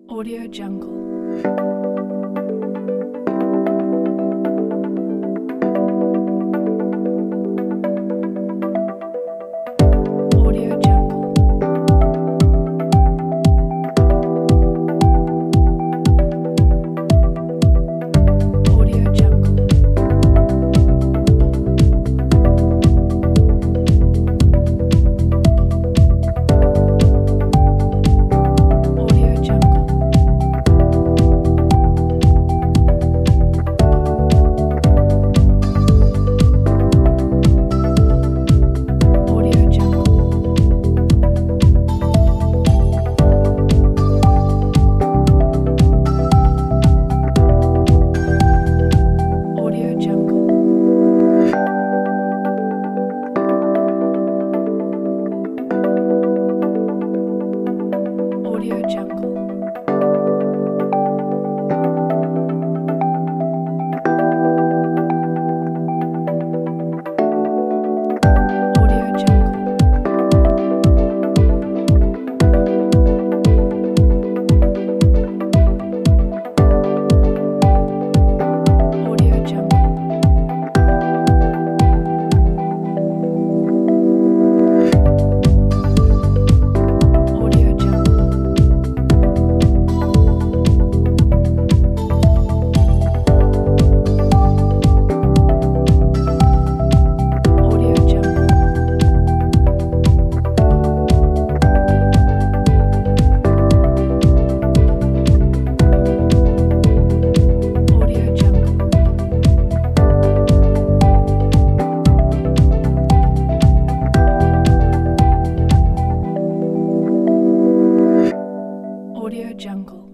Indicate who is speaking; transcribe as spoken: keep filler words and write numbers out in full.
Speaker 1: Audio Jungle. Audio Jungle. Audio Jungle. Audio Jungle. Audio Jungle. Audio Jungle. Audio Jungle. Audio Jungle. Audio Jungle. Audio Jungle. Audio Jungle. Audio Jungle. Audio Jungle.